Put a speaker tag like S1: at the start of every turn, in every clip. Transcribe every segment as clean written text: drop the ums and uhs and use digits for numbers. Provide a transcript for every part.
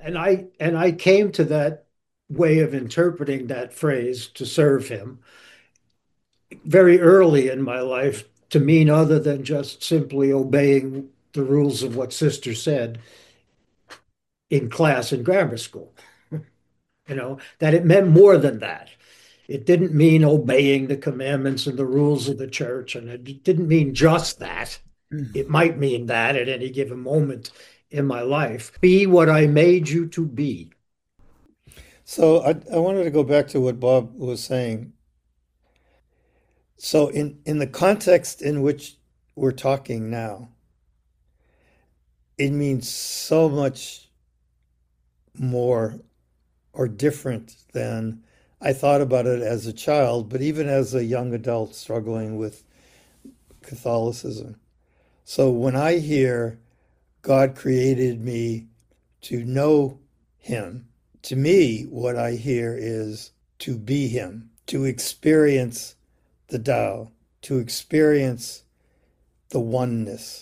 S1: And I came to that way of interpreting that phrase to serve him very early in my life to mean other than just simply obeying the rules of what sister said in class in grammar school. That it meant more than that. It didn't mean obeying the commandments and the rules of the church, and it didn't mean just that. It might mean that at any given moment in my life. Be what I made you to be.
S2: So I wanted to go back to what Bob was saying. So in the context in which we're talking now, it means so much more or different than I thought about it as a child, but even as a young adult struggling with Catholicism. So when I hear God created me to know him, to me, what I hear is to be him, to experience the Tao, to experience the oneness,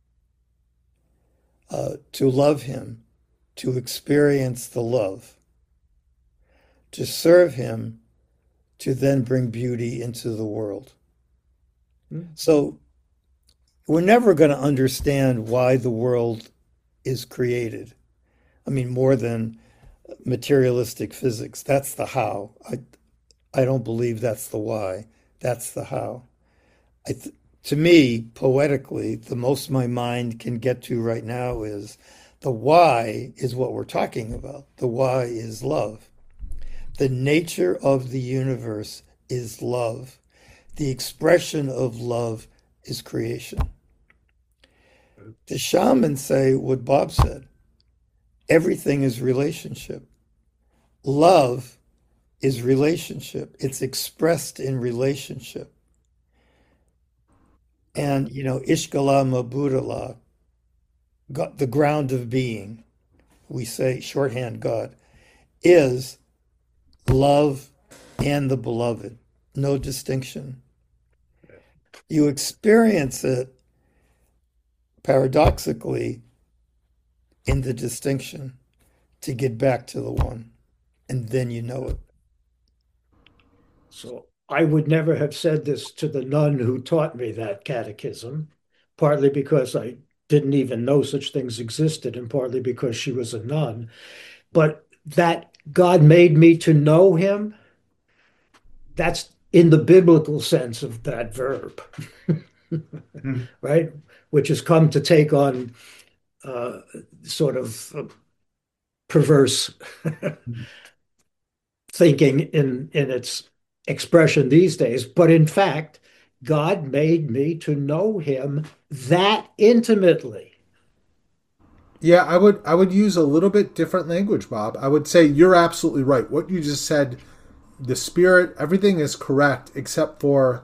S2: to love him, to experience the love, to serve him, to then bring beauty into the world. So we're never going to understand why the world is created. I mean, more than materialistic physics. That's the how. I don't believe that's the why. That's the how. To me, poetically, the most my mind can get to right now is the why is what we're talking about. The why is love. The nature of the universe is love. The expression of love is creation. The shamans say what Bob said. Everything is relationship. Love is relationship. It's expressed in relationship. And, Ishkala Mabudala, God, the ground of being, we say shorthand God, is love and the beloved. No distinction. You experience it paradoxically in the distinction to get back to the one, and then you know it.
S1: So I would never have said this to the nun who taught me that catechism, partly because I didn't even know such things existed, and partly because she was a nun. But that God made me to know him, that's in the biblical sense of that verb,
S3: Mhm.
S1: right? Which has come to take on uh, sort of perverse thinking in its expression these days. But in fact, God made me to know him that intimately.
S3: Yeah, I would use a little bit different language, Bob. I would say you're absolutely right. What you just said, the spirit, everything is correct except for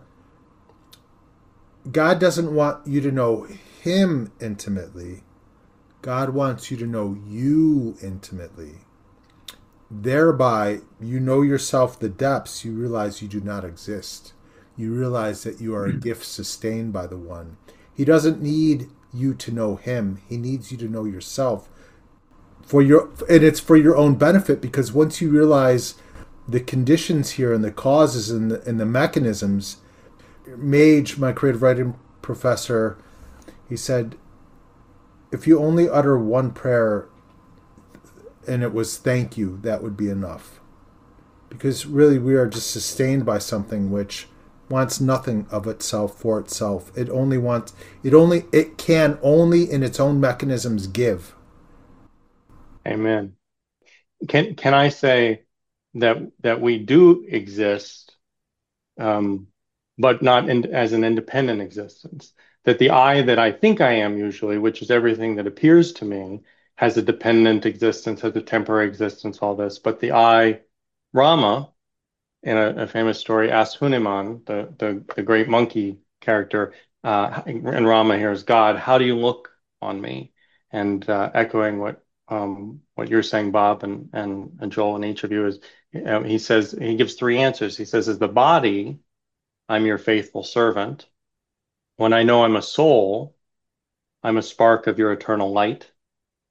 S3: God doesn't want you to know him intimately. God wants you to know you intimately. Thereby, you know yourself the depths, you realize you do not exist. You realize that you are a gift sustained by the one. He doesn't need you to know him. He needs you to know yourself and it's for your own benefit because once you realize the conditions here and the causes and the mechanisms, Mage, my creative writing professor, he said, if you only utter one prayer and it was thank you, that would be enough. Because really, we are just sustained by something which wants nothing of itself for itself. It can only in its own mechanisms give.
S4: Amen. Can I say that we do exist, um, but not as an independent existence? That the I that I think I am usually, which is everything that appears to me, has a dependent existence, has a temporary existence, all this. But the I, Rama, in a famous story, asks Hanuman, the great monkey character, and Rama hears God, how do you look on me? And echoing what you're saying, Bob, and Joel, and each of you is, he says, he gives three answers. He says, as the body, I'm your faithful servant. When I know I'm a soul, I'm a spark of your eternal light.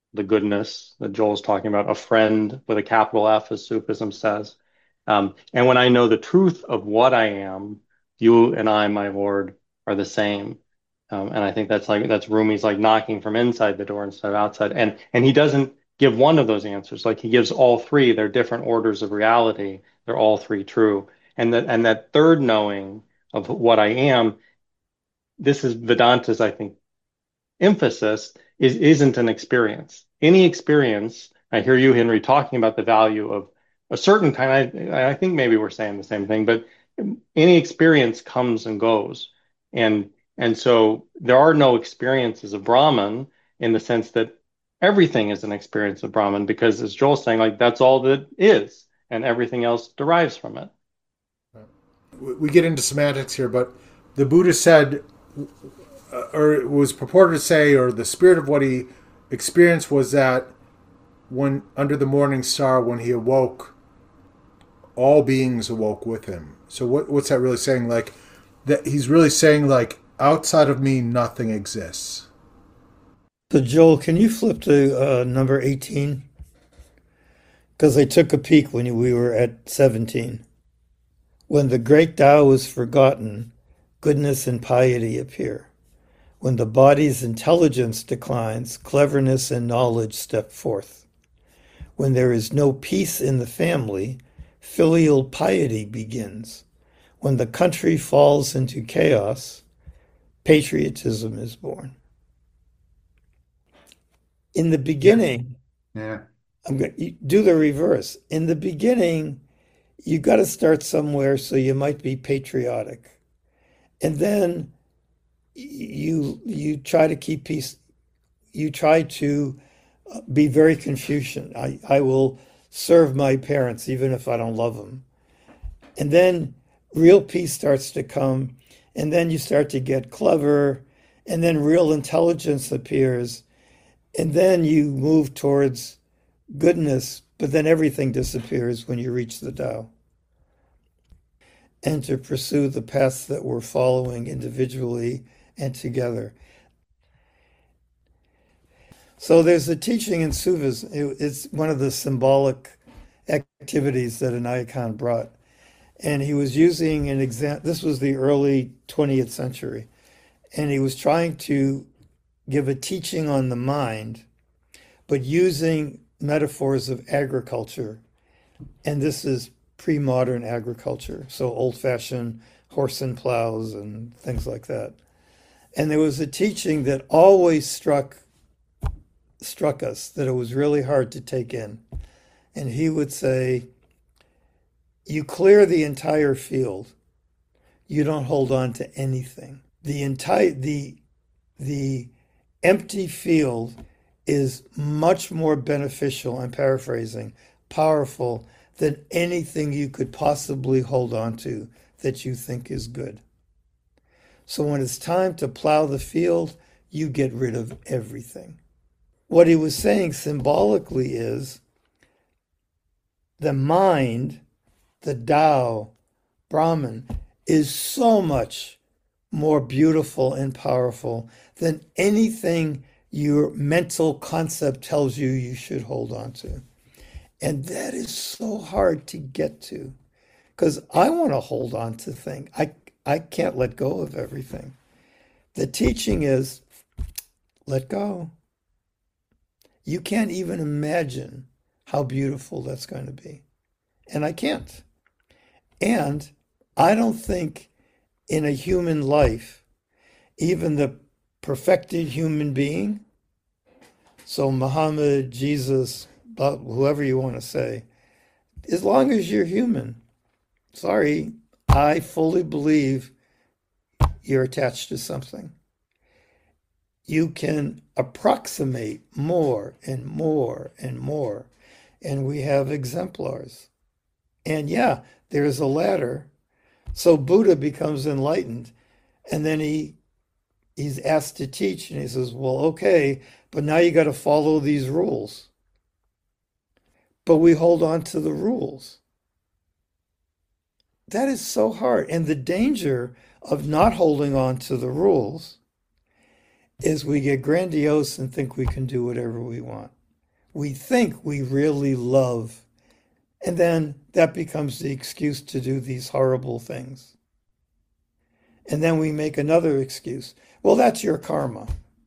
S4: the goodness that Joel's talking about, a friend with a capital F, as Sufism says. And when I know the truth of what I am, you and I, my Lord, are the same. And I think that's Rumi's like knocking from inside the door instead of outside. And he doesn't give one of those answers. Like he gives all three. They're different orders of reality. They're all three true. And that third knowing of what I am, this is Vedanta's, I think, emphasis isn't an experience. Any experience, I hear you, Henry, talking about the value of a certain kind. I think maybe we're saying the same thing, but any experience comes and goes. And so there are no experiences of Brahman in the sense that everything is an experience of Brahman, because as Joel's saying, like that's all that is, and everything else derives from it.
S3: We get into semantics here, but the Buddha said, or it was purported to say, or the spirit of what he experienced was that when under the morning star, when he awoke, all beings awoke with him. So what's that really saying? Like that he's really saying, like, outside of me, nothing exists.
S2: So, Joel, can you flip to number 18? Because I took a peek when we were at 17. When the great Tao is forgotten, goodness and piety appear. When the body's intelligence declines, cleverness and knowledge step forth. When there is no peace in the family, filial piety begins. When the country falls into chaos, patriotism is born. In the beginning,
S3: Yeah.
S2: I'm going to do the reverse. In the beginning, you got to start somewhere, so you might be patriotic. And then you try to keep peace. You try to be very Confucian. I will serve my parents even if I don't love them. And then real peace starts to come, and then you start to get clever, and then real intelligence appears, and then you move towards goodness, but then everything disappears when you reach the Tao. And to pursue the paths that we're following individually and together. So there's a teaching in Sufism. It's one of the symbolic activities that Inaya Khan brought. And he was using an example. This was the early 20th century. And he was trying to give a teaching on the mind, but using metaphors of agriculture. And this is pre-modern agriculture, so old-fashioned horse and plows and things like that. And there was a teaching that always struck us, that it was really hard to take in. And he would say, you clear the entire field, you don't hold on to anything. The empty field is much more beneficial, I'm paraphrasing, powerful than anything you could possibly hold on to that you think is good. So when it's time to plow the field, you get rid of everything. What he was saying symbolically is the mind, the Tao, Brahman, is so much more beautiful and powerful than anything your mental concept tells you you should hold on to. And that is so hard to get to, because I want to hold on to things. I can't let go of everything. The teaching is, let go. You can't even imagine how beautiful that's going to be. And I can't. And I don't think in a human life, even the perfected human being, so Muhammad, Jesus, whoever you want to say, as long as you're human, sorry, I fully believe you're attached to something. You can approximate more and more and more, and we have exemplars. And yeah, there's a ladder. So Buddha becomes enlightened, and then he's asked to teach, and he says, well, okay, but now you got to follow these rules. But we hold on to the rules. That is so hard. And the danger of not holding on to the rules is we get grandiose and think we can do whatever we want. we think we really love, and then that becomes the excuse to do these horrible things. And then we make another excuse. Well, that's your karma.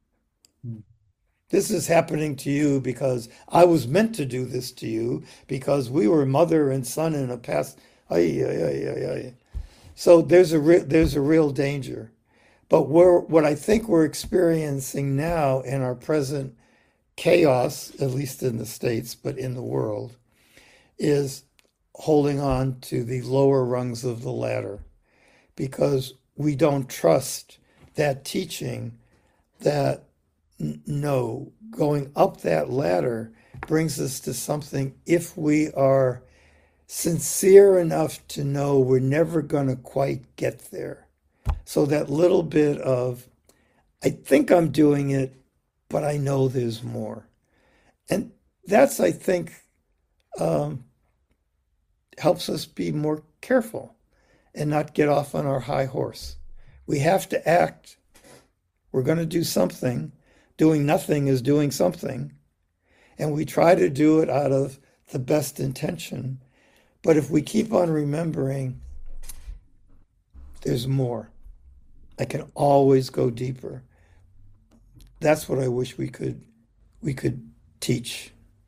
S2: This is happening to you because I was meant to do this to you because we were mother and son in a past. Ay, ay, ay, ay, ay. So there's a real danger. But what I think we're experiencing now in our present chaos, at least in the States, but in the world, is holding on to the lower rungs of the ladder because we don't trust that teaching that no, going up that ladder brings us to something if we are sincere enough to know we're never going to quite get there. So that little bit of, I think I'm doing it, but I know there's more. And that's, I think, um, helps us be more careful and not get off on our high horse. We have to act. We're going to do something. Doing nothing is doing something. And we try to do it out of the best intention. But if we keep on remembering, there's more. I can always go deeper. That's what I wish we could teach.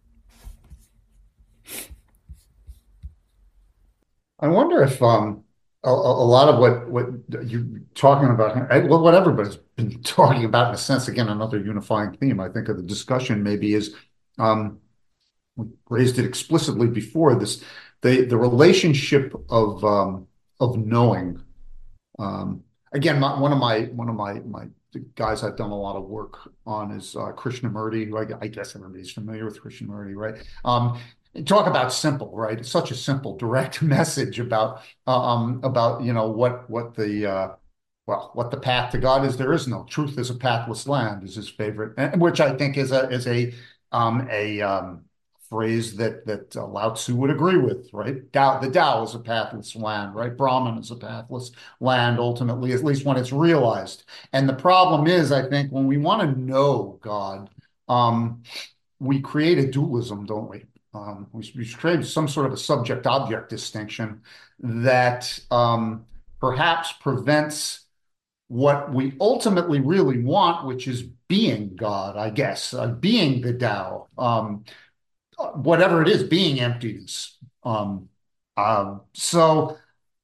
S5: I wonder if a lot of what you're talking about, well, what everybody's been talking about in a sense, again, another unifying theme, I think, of the discussion maybe is um, we raised it explicitly before this, the relationship of knowing. Again, one of my the guys I've done a lot of work on is Krishnamurti, who I guess everybody's familiar with Krishnamurti, right? Talk about simple, right? It's such a simple, direct message about what the what the path to God is. There is no truth is a pathless land is his favorite, which I think is a phrase that Lao Tzu would agree with, right? The Tao is a pathless land, right? Brahman is a pathless land, ultimately, at least when it's realized. And the problem is, I think, when we want to know God, um, we create a dualism, don't we? We create some sort of a subject-object distinction that perhaps prevents what we ultimately really want, which is being God, I guess, being the Tao. Whatever it is, being emptiness. So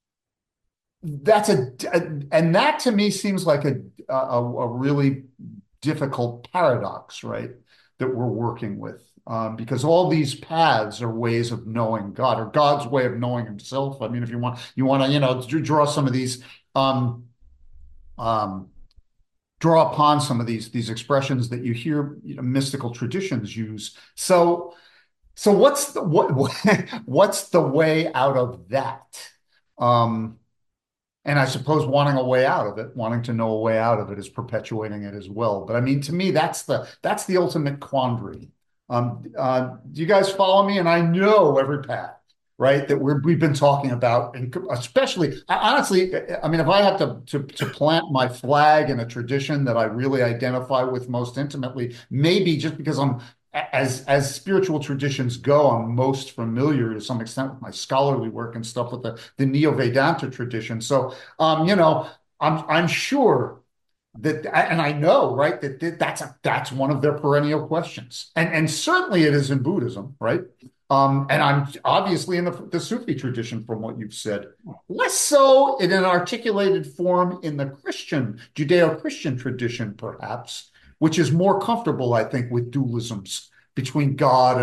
S5: and that to me seems like a really difficult paradox, right? That we're working with, because all these paths are ways of knowing God, or God's way of knowing Himself. I mean, if you want to, draw some of these, um, um, draw upon some of these expressions that you hear, mystical traditions use. So what's the way out of that? Um, and I suppose wanting a way out of it, wanting to know a way out of it is perpetuating it as well. But I mean, to me, that's the ultimate quandary. Do you guys follow me? And I know every path, right, that we've been talking about, and especially, honestly, I mean, if I have to plant my flag in a tradition that I really identify with most intimately, maybe just because as spiritual traditions go, I'm most familiar to some extent with my scholarly work and stuff with the Neo-Vedanta tradition. So, I'm sure that, and I know, right, that's one of their perennial questions, and certainly it is in Buddhism, right? And I'm obviously in the Sufi tradition, from what you've said, less so in an articulated form in the Judeo-Christian tradition, perhaps, which is more comfortable, I think, with dualisms between God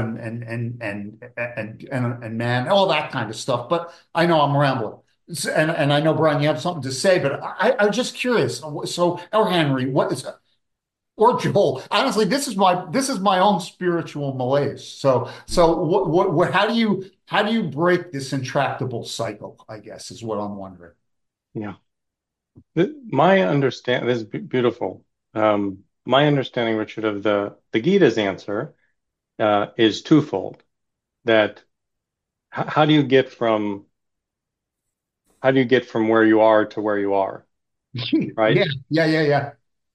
S5: and man, all that kind of stuff. But I know I'm rambling. And I know, Brian, you have something to say, but I'm just curious. So, or Henry, or Joel? Honestly, this is my own spiritual malaise. So how do you break this intractable cycle? I guess is what I'm wondering.
S4: Yeah. My understand this is beautiful. My understanding, Richard, of the Gita's answer is twofold. That how do you get from where you are to where you are,
S5: Yeah,
S4: right?
S5: yeah, yeah, yeah.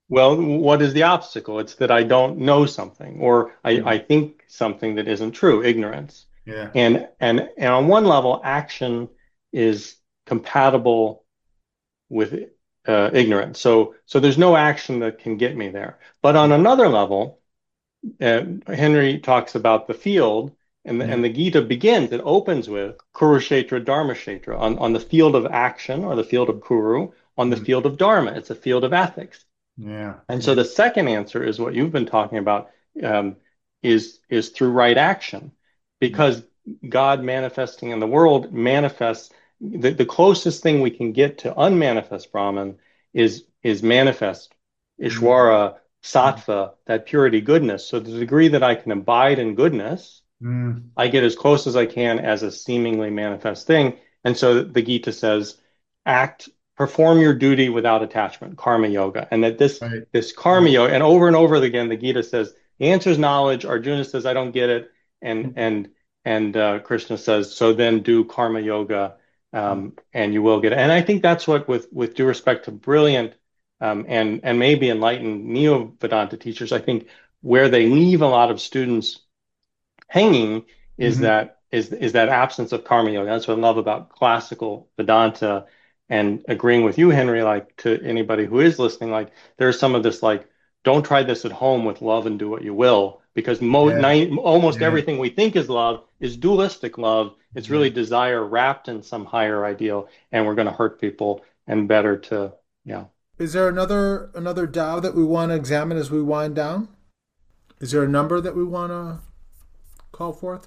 S4: Well, what is the obstacle? It's that I don't know something, or
S5: Mm.
S4: I think something that isn't true, ignorance.
S5: Yeah.
S4: And on one level, action is compatible with ignorance. So there's no action that can get me there. But on another level, Henry talks about the field,
S5: Yeah.
S4: and the Gita begins, it opens with Kurukshetra Dharmashetra, on the field of action or the field of Kuru, on the
S5: Mm.
S4: field of Dharma. It's a field of ethics.
S5: Yeah.
S4: And so
S5: Yeah.
S4: the second answer is what you've been talking about, um, is through right action,
S5: Mm.
S4: because God manifesting in the world manifests the closest thing we can get to unmanifest Brahman is manifest
S5: Mm.
S4: Ishwara, Sattva, that purity, goodness. So to the degree that I can abide in goodness,
S5: Mm.
S4: I get as close as I can as a seemingly manifest thing. And so the Gita says, act, perform your duty without attachment, karma yoga. And that
S5: Right.
S4: this karma yoga, and over again, the Gita says, the answer is knowledge. Arjuna says, I don't get it. And
S5: Mm.
S4: and Krishna says, so then do karma yoga, and you will get it. And I think that's what, with due respect to brilliant, and maybe enlightened neo Vedanta teachers, I think where they leave a lot of students hanging
S5: Mhm.
S4: is that absence of karma yoga. That's what I love about classical Vedanta, and agreeing with you, Henry, like to anybody who is listening, like there's some of this like, don't try this at home with love and do what you will, because
S5: Yeah.
S4: almost
S5: Yeah.
S4: everything we think is love is dualistic love. It's
S5: Yeah.
S4: really desire wrapped in some higher ideal, and we're going to hurt people, and better to, yeah.
S3: Is there another Tao that we want to examine as we wind down? Is there a number that we want to call forth?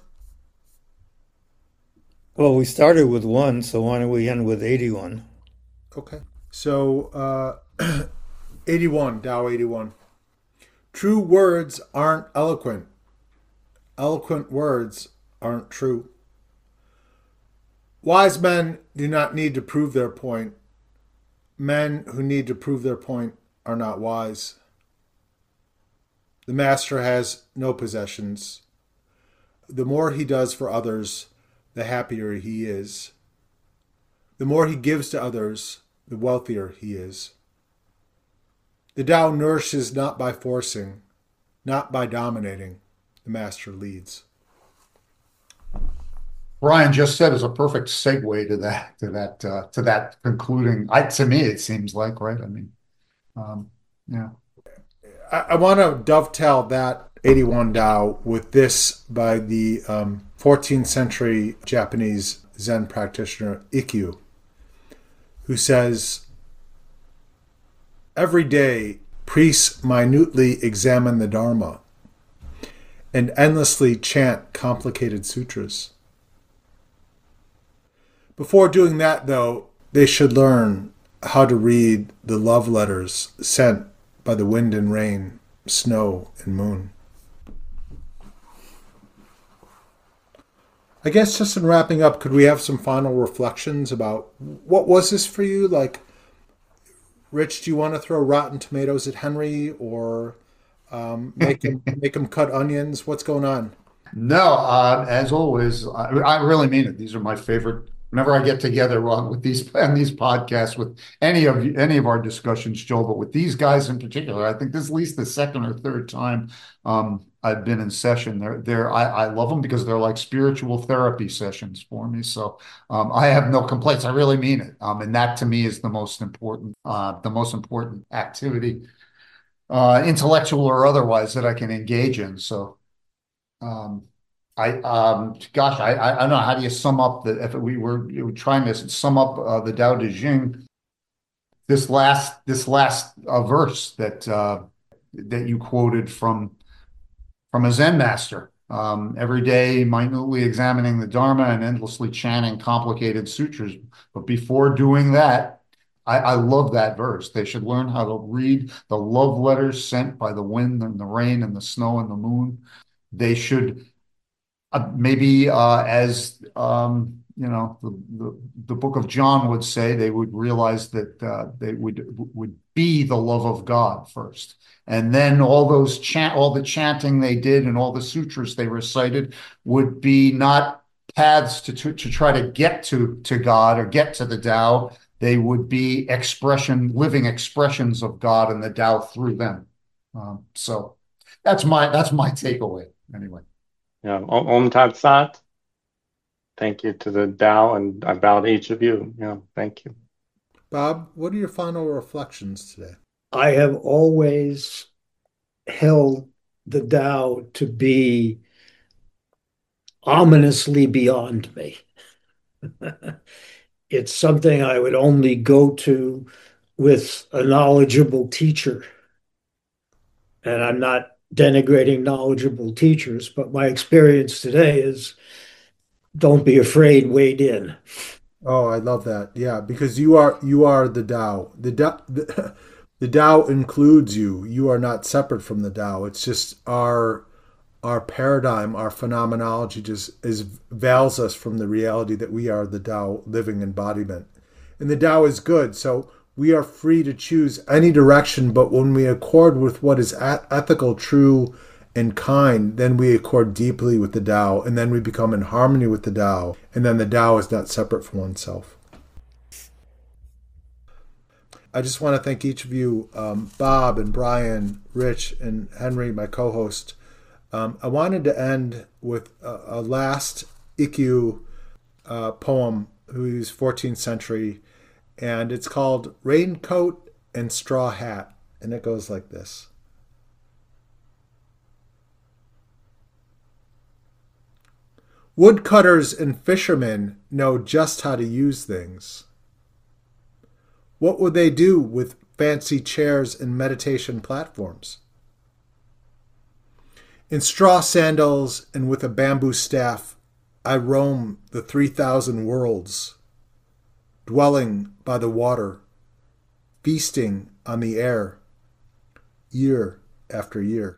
S2: Well, we started with one, so why don't we end with 81?
S3: Okay. So 81, Tao 81. True words aren't eloquent. Eloquent words aren't true. Wise men do not need to prove their point. Men who need to prove their point are not wise. The master has no possessions. The more he does for others, the happier he is. The more he gives to others, the wealthier he is. The Tao nourishes not by forcing, not by dominating. The master leads.
S5: Brian just said is a perfect segue to that concluding. To me, it seems like, right. I mean, yeah.
S3: I want to dovetail that 81 Tao with this by the 14th century Japanese Zen practitioner Ikkyu, who says, every day priests minutely examine the Dharma and endlessly chant complicated sutras. Before doing that, though, they should learn how to read the love letters sent by the wind and rain, snow and moon. I guess just in wrapping up, could we have some final reflections about what was this for you? Like, Rich, do you want to throw rotten tomatoes at Henry, or make him cut onions? What's going on?
S5: No, as always, I really mean it. These are my favorite. Whenever I get together with these podcasts with any of our discussions, Joel, but with these guys in particular, I think this is at least the second or third time I've been in session. I love them because they're like spiritual therapy sessions for me. So I have no complaints. I really mean it, and that to me is the most important activity, intellectual or otherwise, that I can engage in. So. Um, gosh, I don't know. How do you sum up if we were trying to sum up the Tao Te Ching, this last verse that you quoted from a Zen master. Every day, minutely examining the Dharma and endlessly chanting complicated sutras. But before doing that, I love that verse. They should learn how to read the love letters sent by the wind and the rain and the snow and the moon. They should maybe as the book of John would say, they would realize that they would be the love of God first, and then all the chanting they did and all the sutras they recited would be not paths to try to get to God or get to the Tao, they would be living expressions of God and the Tao through them. So that's my takeaway anyway.
S4: Yeah. Om Tat Sat. Thank you to the Tao, and I bow to each of you. Yeah. Thank you.
S3: Bob, what are your final reflections today?
S1: I have always held the Tao to be ominously beyond me. It's something I would only go to with a knowledgeable teacher. And I'm not denigrating knowledgeable teachers, but my experience today is don't be afraid, wade in.
S3: Oh, I love that. Yeah, because you are the Tao. The Tao includes you. You are not separate from the Tao. It's just our paradigm, our phenomenology just veils us from the reality that we are the Tao living embodiment. And the Tao is good, so we are free to choose any direction, but when we accord with what is ethical, true, and kind, then we accord deeply with the Tao, and then we become in harmony with the Tao, and then the Tao is not separate from oneself. I just want to thank each of you, Bob and Brian, Rich, and Henry, my co-host. I wanted to end with a last Ikkyu poem, who's 14th century, and it's called Raincoat and Straw Hat, and it goes like this. Woodcutters and fishermen know just how to use things. What would they do with fancy chairs and meditation platforms? In straw sandals and with a bamboo staff, I roam the 3,000 worlds, dwelling by the water, feasting on the air, year after year.